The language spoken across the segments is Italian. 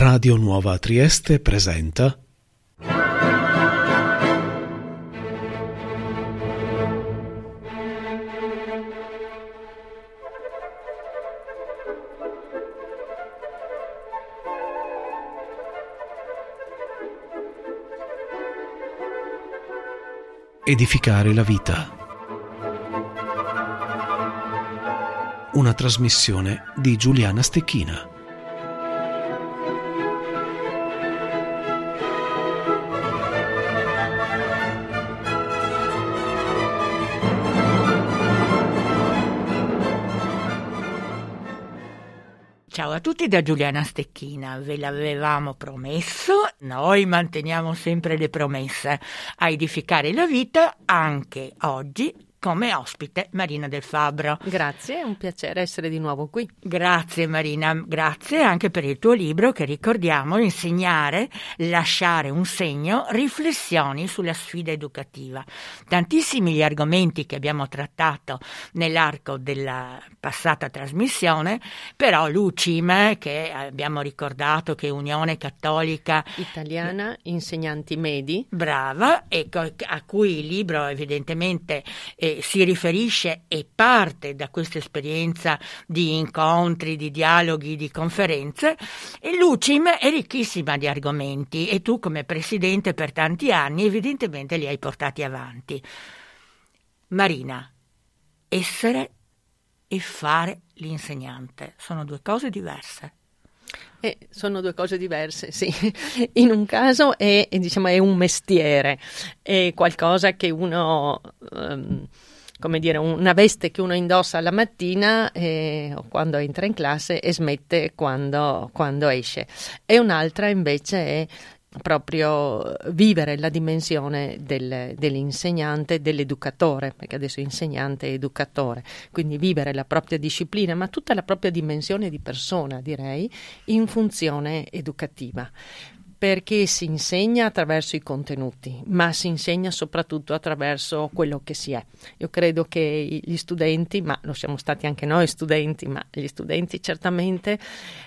Radio Nuova Trieste presenta Edificare la vita. Una trasmissione di Giuliana Stecchina. Ciao a tutti da Giuliana Stecchina, ve l'avevamo promesso, noi manteniamo sempre le promesse a edificare la vita anche oggi come ospite Marina Del Fabbro. Grazie, è un piacere essere di nuovo qui. Grazie Marina, grazie anche per il tuo libro che ricordiamo, Insegnare, lasciare un segno, riflessioni sulla sfida educativa. Tantissimi gli argomenti che abbiamo trattato nell'arco della passata trasmissione, però l'UCIM, che abbiamo ricordato che è Unione Cattolica Italiana Insegnanti Medi. Brava, ecco, a cui il libro evidentemente si riferisce e parte da questa esperienza di incontri, di dialoghi, di conferenze, e l'UCIM è ricchissima di argomenti e tu come presidente per tanti anni evidentemente li hai portati avanti. Marina, essere e fare l'insegnante sono due cose diverse. Sono due cose diverse, sì. In un caso è un mestiere, è qualcosa che uno, come dire, una veste che uno indossa la mattina o quando entra in classe e smette quando esce. E un'altra invece è proprio vivere la dimensione dell'insegnante, dell'educatore, perché adesso è insegnante e educatore, quindi vivere la propria disciplina, ma tutta la propria dimensione di persona, direi, in funzione educativa. Perché si insegna attraverso i contenuti, ma si insegna soprattutto attraverso quello che si è. Io credo che gli studenti, ma lo siamo stati anche noi studenti, ma gli studenti certamente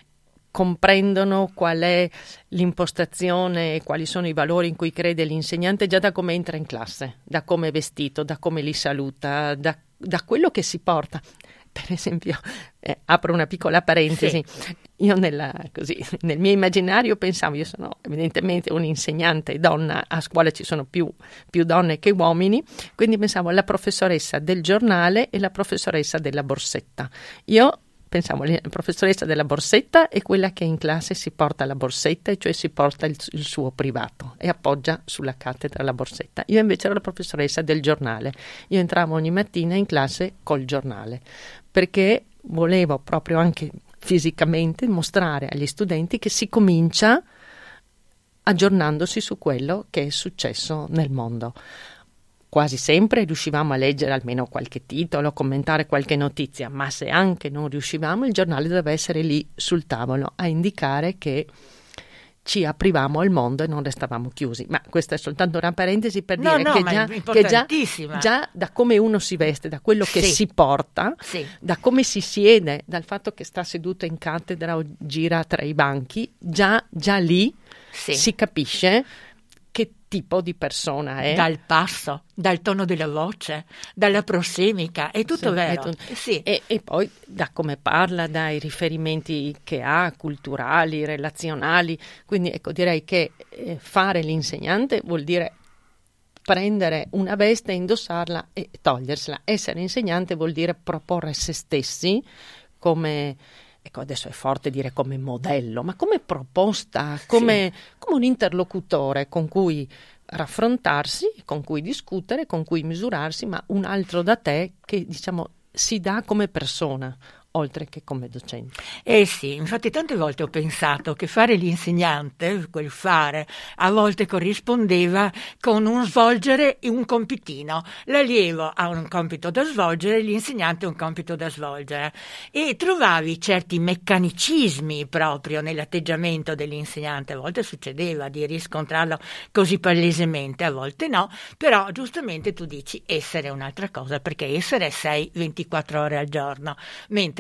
comprendono qual è l'impostazione e quali sono i valori in cui crede l'insegnante già da come entra in classe, da come è vestito, da come li saluta, da quello che si porta. Per esempio, apro una piccola parentesi, sì. Io nel mio immaginario pensavo, io sono evidentemente un'insegnante donna, a scuola ci sono più donne che uomini, quindi pensavo alla professoressa del giornale e la professoressa della borsetta. Io pensavo, la professoressa della borsetta è quella che in classe si porta la borsetta, e cioè si porta il suo privato e appoggia sulla cattedra la borsetta. Io invece ero la professoressa del giornale. Io entravo ogni mattina in classe col giornale, perché volevo proprio anche fisicamente mostrare agli studenti che si comincia aggiornandosi su quello che è successo nel mondo. Quasi sempre riuscivamo a leggere almeno qualche titolo, commentare qualche notizia, ma se anche non riuscivamo, il giornale doveva essere lì sul tavolo a indicare che ci aprivamo al mondo e non restavamo chiusi. Ma questa è soltanto una parentesi per dire che già da come uno si veste, da quello che si porta, da come si siede, dal fatto che sta seduto in cattedra o gira tra i banchi, già lì si capisce che tipo di persona è. Dal passo, dal tono della voce, dalla prossemica, è tutto vero. E poi da come parla, dai riferimenti che ha, culturali, relazionali. Quindi ecco, direi che fare l'insegnante vuol dire prendere una veste, indossarla e togliersela. Essere insegnante vuol dire proporre se stessi come... Ecco, adesso è forte dire come modello, ma come proposta, come un interlocutore con cui raffrontarsi, con cui discutere, con cui misurarsi, ma un altro da te che, diciamo, si dà come persona, oltre che come docente. Sì, infatti tante volte ho pensato che fare l'insegnante, quel fare, a volte corrispondeva con un svolgere un compitino. L'allievo ha un compito da svolgere, l'insegnante un compito da svolgere. E trovavi certi meccanicismi proprio nell'atteggiamento dell'insegnante. A volte succedeva di riscontrarlo così palesemente, a volte no, però giustamente tu dici essere è un'altra cosa, perché essere sei 24 ore al giorno, mentre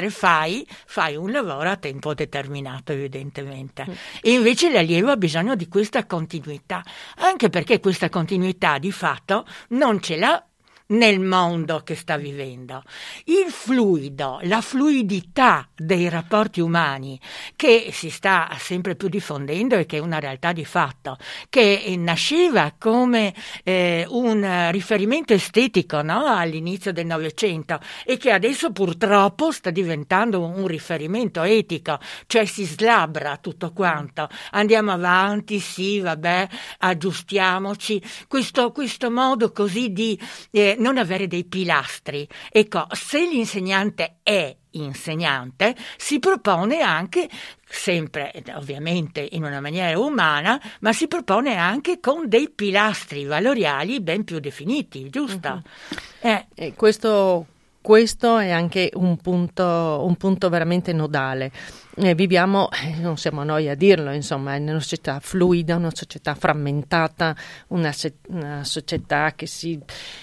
mentre fai un lavoro a tempo determinato, evidentemente. E invece l'allievo ha bisogno di questa continuità, anche perché questa continuità di fatto non ce l'ha nel mondo che sta vivendo. Il fluido, la fluidità dei rapporti umani che si sta sempre più diffondendo e che è una realtà di fatto, che nasceva come un riferimento estetico, no? All'inizio del Novecento, e che adesso purtroppo sta diventando un riferimento etico, cioè si slabra tutto quanto, andiamo avanti, sì, vabbè, aggiustiamoci, questo modo così di non avere dei pilastri. Ecco, se l'insegnante è insegnante, si propone anche, sempre ovviamente in una maniera umana, ma si propone anche con dei pilastri valoriali ben più definiti, giusto? E questo è anche un punto veramente nodale. Viviamo, non siamo noi a dirlo, insomma, in una società fluida, una società frammentata, una società che si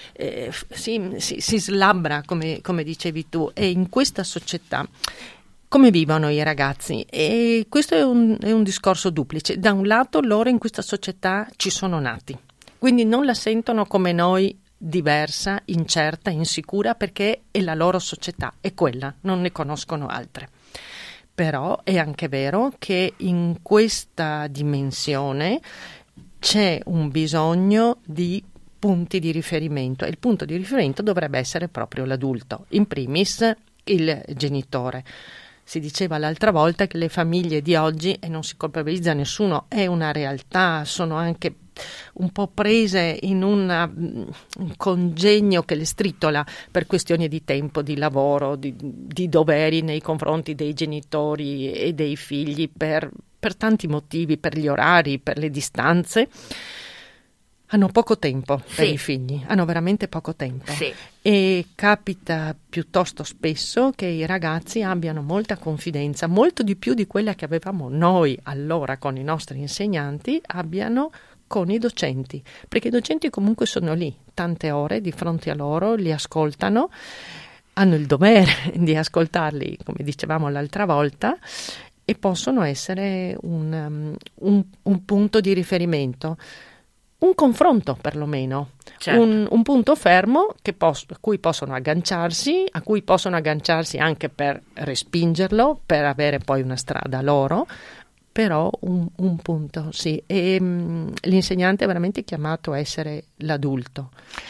slabra, come dicevi tu, e in questa società come vivono i ragazzi? E questo è un discorso duplice. Da un lato loro in questa società ci sono nati, quindi non la sentono come noi, diversa, incerta, insicura, perché è la loro società, è quella, non ne conoscono altre. Però è anche vero che in questa dimensione c'è un bisogno di punti di riferimento, e il punto di riferimento dovrebbe essere proprio l'adulto, in primis il genitore. Si diceva l'altra volta che le famiglie di oggi, e non si colpevolizza nessuno, è una realtà, sono anche un po' prese in un congegno che le stritola per questioni di tempo, di lavoro, di doveri nei confronti dei genitori e dei figli, per tanti motivi, per gli orari, per le distanze. Hanno poco tempo per i figli, hanno veramente poco tempo. Sì. E capita piuttosto spesso che i ragazzi abbiano molta confidenza, molto di più di quella che avevamo noi allora con i nostri insegnanti, abbiano con i docenti, perché i docenti comunque sono lì tante ore di fronte a loro, li ascoltano, hanno il dovere di ascoltarli, come dicevamo l'altra volta, e possono essere un punto di riferimento. Un confronto perlomeno, certo. un punto fermo a cui possono agganciarsi anche per respingerlo, per avere poi una strada loro, però un punto, sì. E l'insegnante è veramente chiamato a essere l'adulto.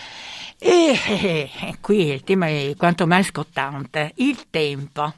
E qui il tema è quanto mai scottante, il tempo.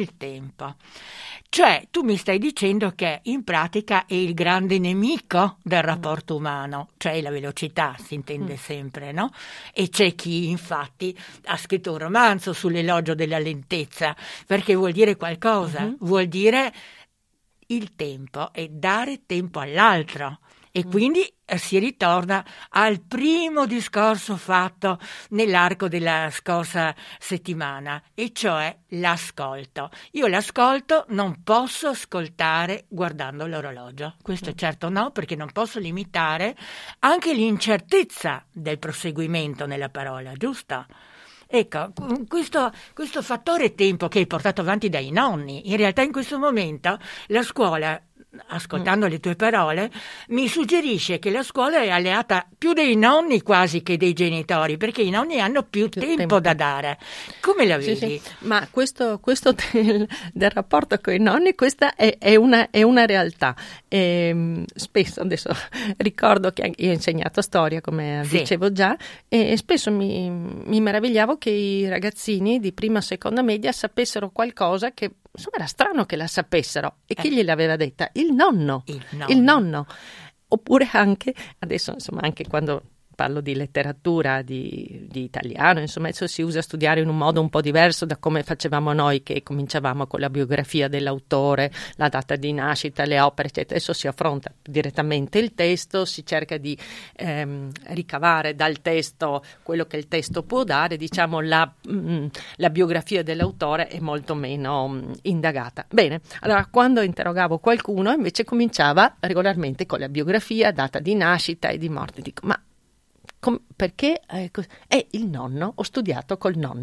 Cioè, tu mi stai dicendo che in pratica è il grande nemico del rapporto umano, cioè la velocità, si intende sempre, no? E c'è chi infatti ha scritto un romanzo sull'elogio della lentezza, perché vuol dire qualcosa, vuol dire il tempo e dare tempo all'altro. E quindi si ritorna al primo discorso fatto nell'arco della scorsa settimana, e cioè l'ascolto. Io l'ascolto non posso ascoltare guardando l'orologio, questo certo no, perché non posso limitare anche l'incertezza del proseguimento nella parola, giusto? Ecco, questo fattore tempo che è portato avanti dai nonni, in realtà in questo momento la scuola, ascoltando le tue parole, mi suggerisce che la scuola è alleata più dei nonni quasi che dei genitori, perché i nonni hanno più tempo da dare. Come la vedi? Sì. Ma questo del rapporto con i nonni, questa è una realtà. Spesso, adesso ricordo che io ho insegnato storia, come dicevo già, e spesso mi meravigliavo che i ragazzini di prima, seconda media sapessero qualcosa che insomma era strano che la sapessero, e chi gliel'aveva detta? Il nonno. Oppure anche adesso, insomma, anche quando parlo di letteratura, di italiano, insomma adesso si usa studiare in un modo un po' diverso da come facevamo noi, che cominciavamo con la biografia dell'autore, la data di nascita, le opere, eccetera. Adesso si affronta direttamente il testo, si cerca di ricavare dal testo quello che il testo può dare, diciamo la biografia dell'autore è molto meno indagata. Bene, allora quando interrogavo qualcuno invece cominciava regolarmente con la biografia, data di nascita e di morte. Dico, ma perché è il nonno? Ho studiato col nonno.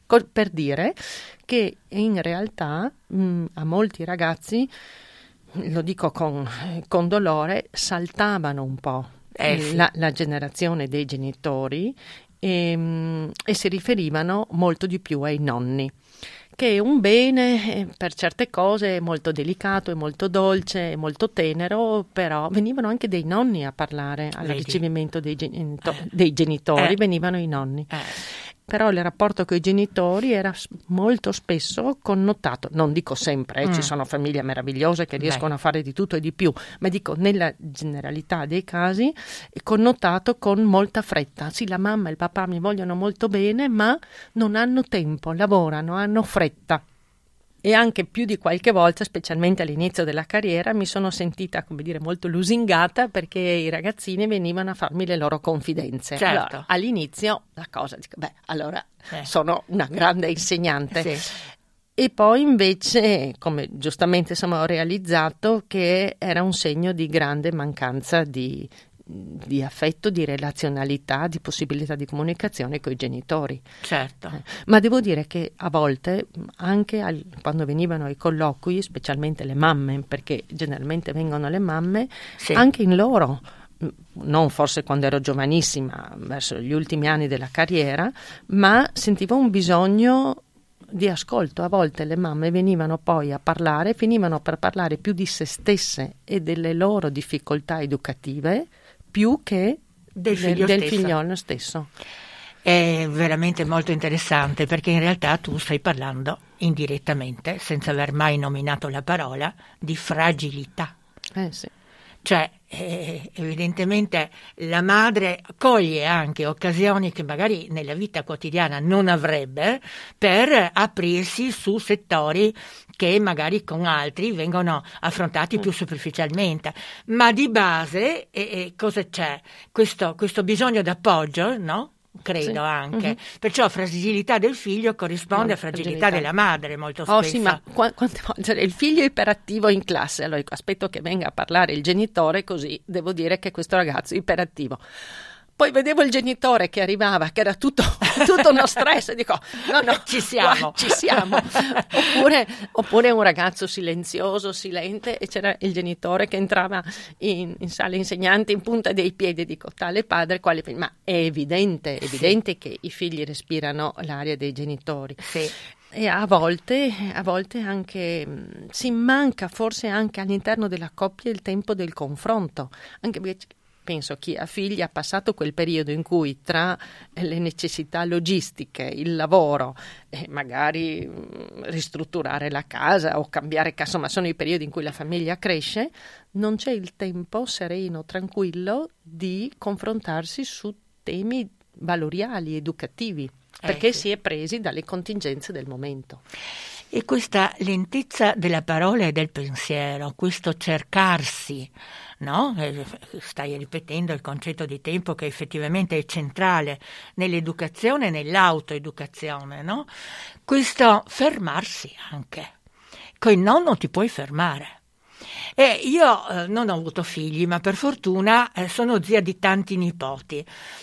per dire che in realtà a molti ragazzi, lo dico con dolore, saltavano un po' Sì. la generazione dei genitori e si riferivano molto di più ai nonni, che è un bene per certe cose molto delicato, è molto dolce, è molto tenero, però venivano anche dei nonni a parlare al ricevimento dei genitori, venivano i nonni. Però il rapporto con i genitori era molto spesso connotato, non dico sempre, ci sono famiglie meravigliose che riescono a fare di tutto e di più, ma dico nella generalità dei casi è connotato con molta fretta. Sì, la mamma e il papà mi vogliono molto bene, ma non hanno tempo, lavorano, hanno fretta. E anche più di qualche volta, specialmente all'inizio della carriera, mi sono sentita, come dire, molto lusingata perché i ragazzini venivano a farmi le loro confidenze. Certo. Allora, all'inizio la cosa, dico, allora sono una grande insegnante. Sì. E poi invece, come giustamente ho realizzato, che era un segno di grande mancanza di affetto, di relazionalità, di possibilità di comunicazione con i genitori. Certo. Ma devo dire che a volte, anche quando venivano ai colloqui, specialmente le mamme, perché generalmente vengono le mamme, anche in loro, non forse quando ero giovanissima, verso gli ultimi anni della carriera, ma sentivo un bisogno di ascolto. A volte le mamme venivano poi a parlare, finivano per parlare più di se stesse e delle loro difficoltà educative più che del figliolo stesso. È veramente molto interessante perché in realtà tu stai parlando indirettamente, senza aver mai nominato la parola, di fragilità. Sì. Cioè, evidentemente la madre coglie anche occasioni che magari nella vita quotidiana non avrebbe per aprirsi su settori che magari con altri vengono affrontati più superficialmente. Ma di base cosa c'è? Questo bisogno d'appoggio, no? Credo anche. Perciò fragilità del figlio corrisponde a fragilità della madre molto spesso. Sì, ma quante volte il figlio è iperattivo in classe, allora aspetto che venga a parlare il genitore, così devo dire che questo ragazzo è iperattivo. Poi vedevo il genitore che arrivava, che era tutto uno stress, e dico, no, ci siamo. Oppure un ragazzo silenzioso, silente, e c'era il genitore che entrava in sala insegnante in punta dei piedi, dico, tale padre, quale figlio? Ma è evidente che i figli respirano l'aria dei genitori. Sì. E a volte anche si manca forse anche all'interno della coppia il tempo del confronto, anche perché penso chi ha figli ha passato quel periodo in cui tra le necessità logistiche, il lavoro e magari ristrutturare la casa o cambiare casa, insomma sono i periodi in cui la famiglia cresce, non c'è il tempo sereno, tranquillo di confrontarsi su temi valoriali, educativi, perché si è presi dalle contingenze del momento. E questa lentezza della parola e del pensiero, questo cercarsi, no? Stai ripetendo il concetto di tempo che effettivamente è centrale nell'educazione e nell'autoeducazione, no? Questo fermarsi anche. Coi nonno ti puoi fermare. Io non ho avuto figli, ma per fortuna sono zia di tanti nipoti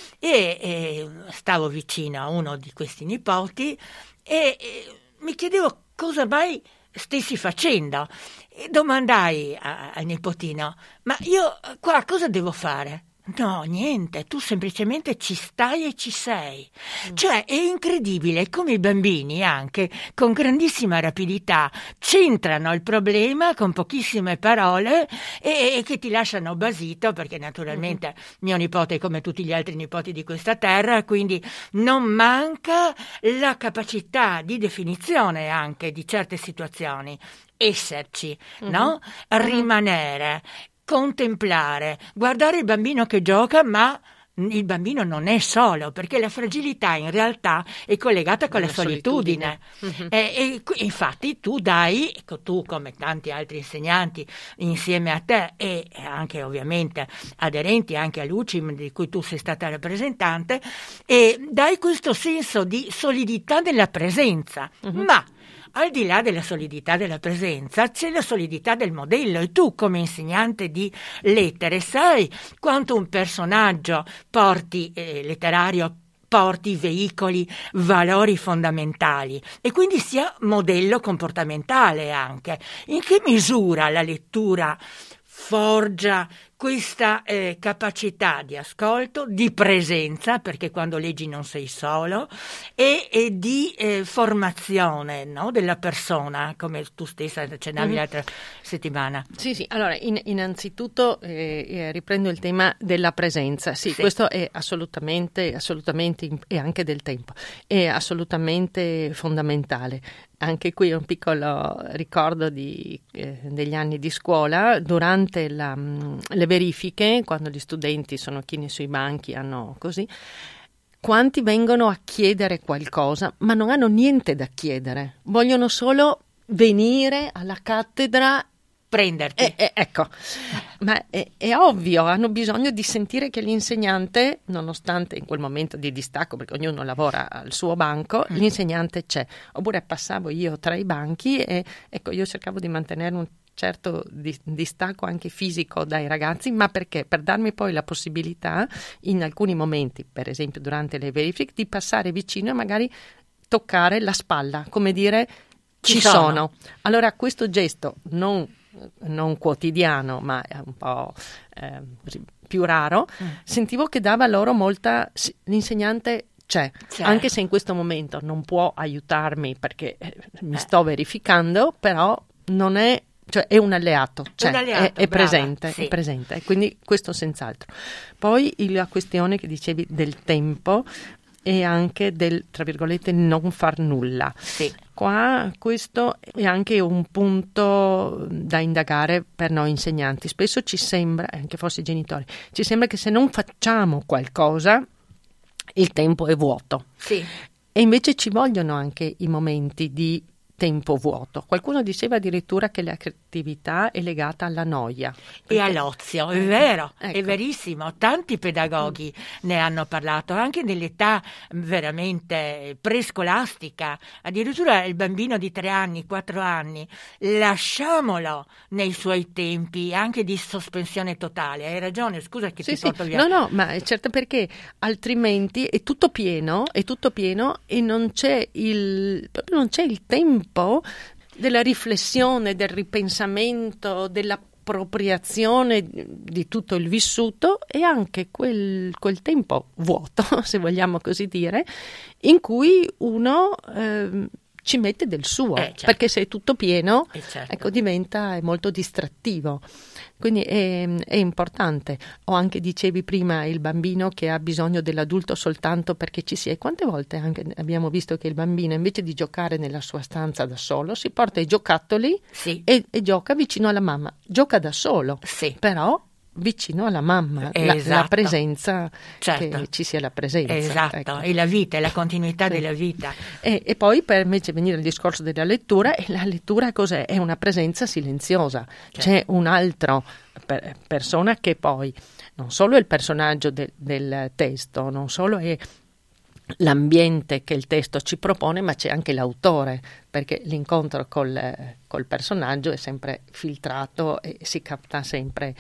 e stavo vicino a uno di questi nipoti e mi chiedevo cosa mai stessi facendo e domandai al nipotino, ma io qua cosa devo fare? No, niente, tu semplicemente ci stai e ci sei. Cioè è incredibile come i bambini anche con grandissima rapidità centrano il problema con pochissime parole e che ti lasciano basito, perché naturalmente mio nipote è come tutti gli altri nipoti di questa terra, quindi non manca la capacità di definizione anche di certe situazioni, esserci, no? Rimanere, contemplare, guardare il bambino che gioca, ma il bambino non è solo, perché la fragilità in realtà è collegata con la solitudine. E infatti tu come tanti altri insegnanti insieme a te e anche ovviamente aderenti anche all'UCIM di cui tu sei stata rappresentante, e dai questo senso di solidità della presenza, ma al di là della solidità della presenza c'è la solidità del modello, e tu come insegnante di lettere sai quanto un personaggio letterario porti, veicoli valori fondamentali e quindi sia modello comportamentale anche. In che misura la lettura forgia questa capacità di ascolto, di presenza, perché quando leggi non sei solo, e di formazione, no, della persona, come tu stessa accennavi l'altra settimana. Sì, allora innanzitutto riprendo il tema della presenza. Sì, questo è assolutamente, e anche del tempo, è assolutamente fondamentale. Anche qui un piccolo ricordo degli anni di scuola, durante le verifiche, quando gli studenti sono chini sui banchi, hanno così, quanti vengono a chiedere qualcosa, ma non hanno niente da chiedere, vogliono solo venire alla cattedra, prenderti. Ecco, ma è ovvio, hanno bisogno di sentire che l'insegnante, nonostante in quel momento di distacco, perché ognuno lavora al suo banco, l'insegnante c'è. Oppure passavo io tra i banchi e ecco, io cercavo di mantenere un certo distacco anche fisico dai ragazzi, ma perché? Per darmi poi la possibilità in alcuni momenti, per esempio durante le verifiche, di passare vicino e magari toccare la spalla, come dire ci sono. Allora questo gesto non quotidiano, ma è un po' più raro, sentivo che dava loro molta, l'insegnante c'è, anche se in questo momento non può aiutarmi perché mi sto verificando, però non è, cioè è un alleato, è presente, sì. È presente, quindi questo senz'altro. Poi la questione che dicevi del tempo e anche del, tra virgolette, non far nulla. Sì. Qua questo è anche un punto da indagare per noi insegnanti. Spesso ci sembra, anche forse i genitori, ci sembra che se non facciamo qualcosa il tempo è vuoto. Sì. E invece ci vogliono anche i momenti di tempo vuoto. Qualcuno diceva addirittura che la creatività è legata alla noia. E all'ozio, è vero, ecco. È verissimo. Tanti pedagoghi ne hanno parlato, anche nell'età veramente prescolastica. Addirittura il bambino di 3 anni, 4 anni, lasciamolo nei suoi tempi anche di sospensione totale. Hai ragione, scusa che ti porto via. No, ma è certo, perché altrimenti è tutto pieno e non c'è il tempo della riflessione, del ripensamento, dell'appropriazione di tutto il vissuto e anche quel tempo vuoto, se vogliamo così dire, in cui uno ci mette del suo, certo. Perché se è tutto pieno, certo. Ecco, è molto distrattivo. Quindi è importante. O anche dicevi prima il bambino che ha bisogno dell'adulto soltanto perché ci sia. E quante volte anche abbiamo visto che il bambino, invece di giocare nella sua stanza da solo, si porta i giocattoli e gioca vicino alla mamma. Gioca da solo, però vicino alla mamma, la presenza, certo. Che ci sia la presenza. Esatto, ecco. E la vita, è la continuità della vita. E poi per invece venire al discorso della lettura, e la lettura cos'è? È una presenza silenziosa. Certo. C'è un altro persona che poi non solo è il personaggio del testo, non solo è l'ambiente che il testo ci propone, ma c'è anche l'autore, perché l'incontro col personaggio è sempre filtrato e si capta sempre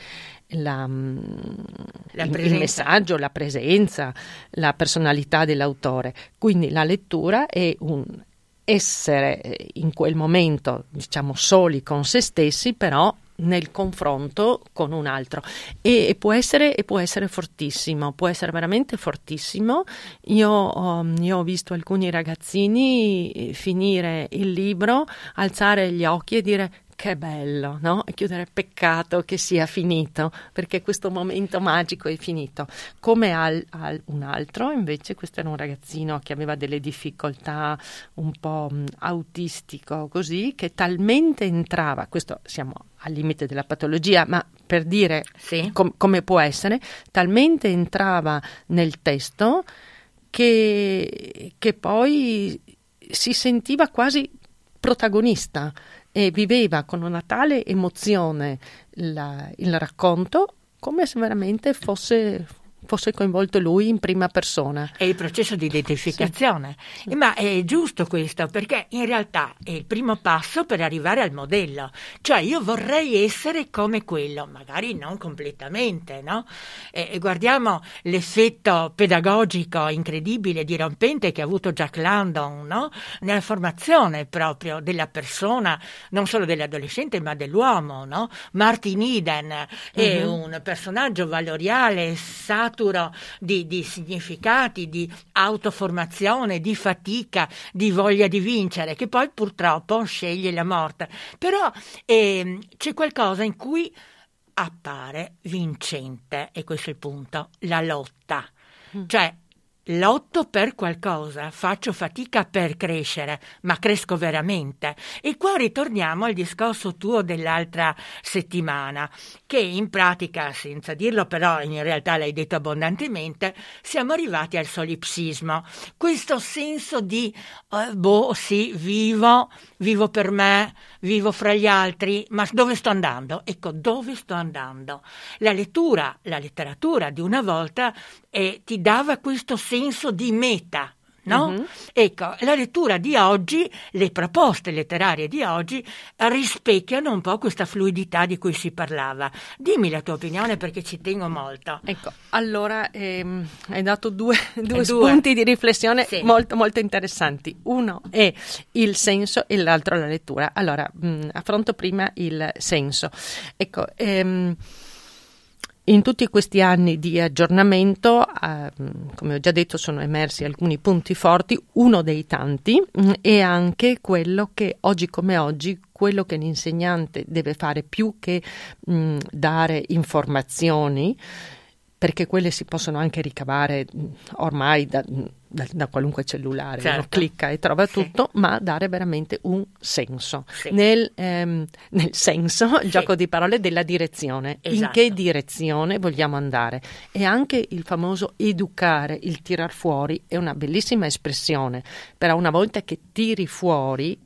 il messaggio, la presenza, la personalità dell'autore. Quindi la lettura è un essere in quel momento, diciamo, soli con se stessi, però nel confronto con un altro, e può essere fortissimo, può essere veramente fortissimo. Io ho visto alcuni ragazzini finire il libro, alzare gli occhi e dire che bello, no? E chiudere, peccato che sia finito, perché questo momento magico è finito. Come un altro, invece, questo era un ragazzino che aveva delle difficoltà un po' autistico, così, che talmente entrava, questo siamo al limite della patologia, ma per dire come può essere, talmente entrava nel testo che poi si sentiva quasi protagonista e viveva con una tale emozione il racconto, come se veramente fosse fosse coinvolto lui in prima persona. È il processo di identificazione. Sì. Ma è giusto questo, perché in realtà è il primo passo per arrivare al modello. Cioè io vorrei essere come quello, magari non completamente, no? Guardiamo l'effetto pedagogico incredibile, dirompente che ha avuto Jack London, no? Nella formazione proprio della persona, non solo dell'adolescente ma dell'uomo, no? Martin Eden è un personaggio valoriale, saturo di significati, di autoformazione, di fatica, di voglia di vincere, che poi purtroppo sceglie la morte. Però c'è qualcosa in cui appare vincente, e questo è il punto, la lotta. Cioè, lotto per qualcosa, faccio fatica per crescere, ma cresco veramente. E qua ritorniamo al discorso tuo dell'altra settimana, che in pratica, senza dirlo però in realtà l'hai detto abbondantemente, siamo arrivati al solipsismo. Questo senso di, sì, vivo per me, vivo fra gli altri, ma dove sto andando? Ecco, dove sto andando? La letteratura di una volta ti dava questo senso di meta, no? Ecco, la lettura di oggi, le proposte letterarie di oggi rispecchiano un po' questa fluidità di cui si parlava. Dimmi la tua opinione, perché ci tengo molto. Ecco, allora hai dato due spunti di riflessione molto molto interessanti. Uno è il senso e l'altro la lettura. Allora, affronto prima il senso. Ecco, in tutti questi anni di aggiornamento, come ho già detto, sono emersi alcuni punti forti. Uno dei tanti è anche quello che oggi come oggi, quello che l'insegnante deve fare più che dare informazioni, perché quelle si possono anche ricavare ormai da qualunque cellulare, certo. Uno clicca e trova tutto, ma dare veramente un senso, nel senso, il gioco di parole, della direzione, in che direzione vogliamo andare. E anche il famoso educare, il tirar fuori, è una bellissima espressione, però una volta che tiri fuori,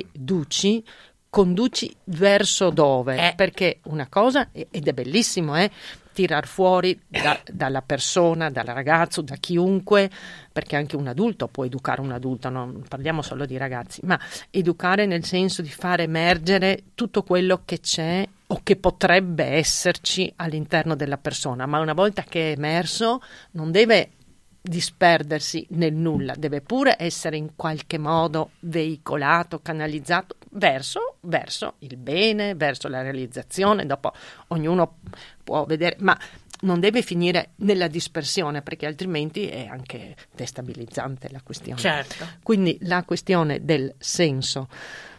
conduci verso dove? Perché una cosa, ed è bellissimo, tirar fuori dalla persona, dal ragazzo, da chiunque, perché anche un adulto può educare un adulto, non parliamo solo di ragazzi, ma educare nel senso di far emergere tutto quello che c'è o che potrebbe esserci all'interno della persona, ma una volta che è emerso non deve disperdersi nel nulla, deve pure essere in qualche modo veicolato, canalizzato verso il bene, verso la realizzazione. Dopo ognuno può vedere, ma non deve finire nella dispersione, perché altrimenti è anche destabilizzante la questione. Certo. Quindi la questione del senso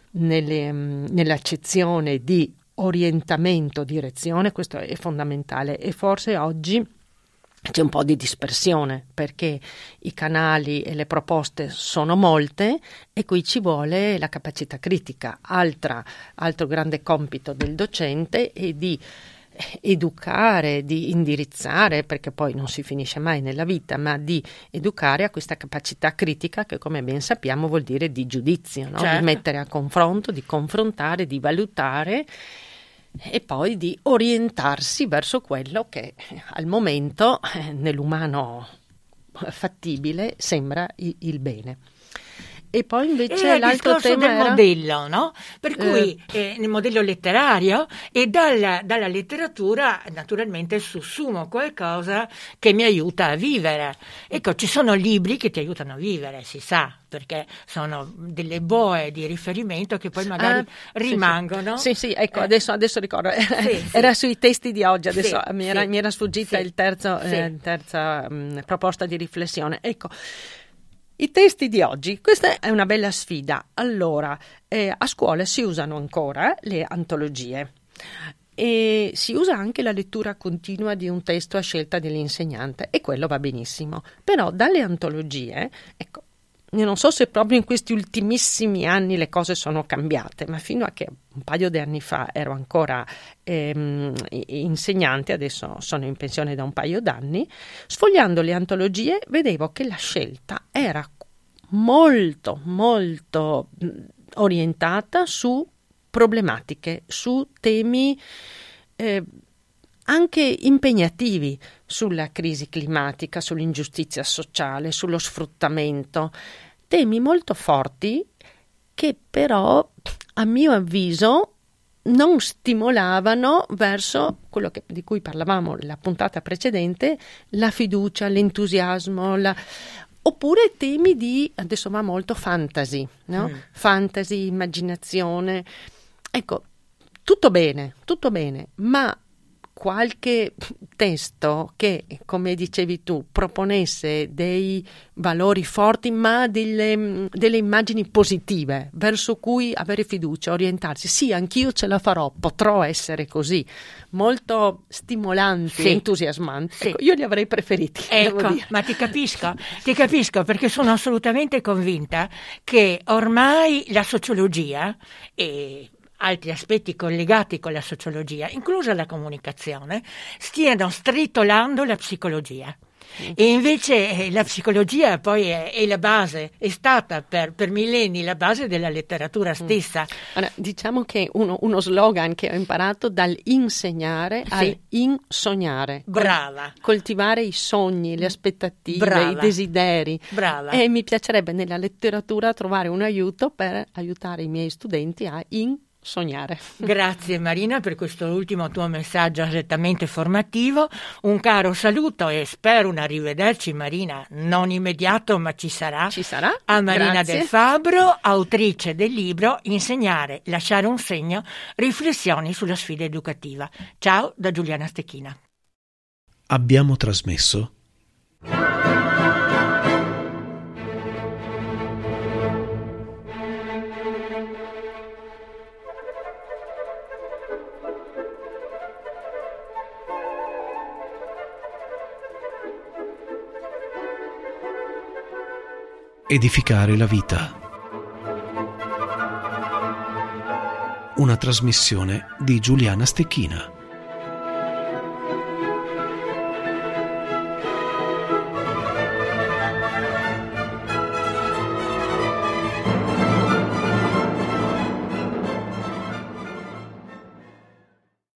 nell'accezione di orientamento, direzione, questo è fondamentale, e forse oggi c'è un po' di dispersione, perché i canali e le proposte sono molte e qui ci vuole la capacità critica. Altro grande compito del docente è di educare, di indirizzare, perché poi non si finisce mai nella vita, ma di educare a questa capacità critica che, come ben sappiamo, vuol dire di giudizio, no? Certo. Di mettere a confronto, di confrontare, di valutare e poi di orientarsi verso quello che al momento nell'umano fattibile sembra il bene. E poi invece l'altro tema del modello, no? Per cui nel modello letterario, e dalla letteratura naturalmente sussumo qualcosa che mi aiuta a vivere. Ecco, ci sono libri che ti aiutano a vivere, si sa, perché sono delle boe di riferimento che poi magari rimangono. Sì, ecco, adesso ricordo, era sui testi di oggi, adesso mi era sfuggita il terza proposta di riflessione. Ecco, i testi di oggi, questa è una bella sfida. Allora, a scuola si usano ancora le antologie e si usa anche la lettura continua di un testo a scelta dell'insegnante, e quello va benissimo. Però dalle antologie, ecco, io non so se proprio in questi ultimissimi anni le cose sono cambiate, ma fino a che un paio di anni fa ero ancora insegnante, adesso sono in pensione da un paio d'anni, sfogliando le antologie vedevo che la scelta era molto, molto orientata su problematiche, su temi anche impegnativi sulla crisi climatica, sull'ingiustizia sociale, sullo sfruttamento, temi molto forti che però, a mio avviso, non stimolavano verso quello di cui parlavamo la puntata precedente, la fiducia, l'entusiasmo, oppure temi di, adesso va molto fantasy, no? Fantasy, immaginazione. Ecco, tutto bene, ma qualche testo che, come dicevi tu, proponesse dei valori forti, ma delle immagini positive verso cui avere fiducia, orientarsi. Sì, anch'io ce la farò, potrò essere così, molto stimolanti, entusiasmanti. Sì. Ecco, io li avrei preferiti. Ecco, ma ti capisco perché sono assolutamente convinta che ormai la sociologia e altri aspetti collegati con la sociologia, inclusa la comunicazione, stiano stritolando la psicologia. E invece la psicologia poi è la base, è stata per millenni la base della letteratura stessa. Allora, diciamo che uno slogan che ho imparato dal insegnare al insognare. Brava. Coltivare i sogni, le aspettative, Brava. i desideri. Brava. E mi piacerebbe nella leteratura trovare un aiuto per aiutare i miei studenti a sognare. Grazie Marina per questo ultimo tuo messaggio altamente formativo, un caro saluto e spero un arrivederci Marina, non immediato ma ci sarà a Marina Grazie. Del Fabbro, autrice del libro Insegnare, lasciare un segno, riflessioni sulla sfida educativa. Ciao da Giuliana Stecchina. Abbiamo trasmesso Edificare la vita. Una trasmissione di Giuliana Stecchina.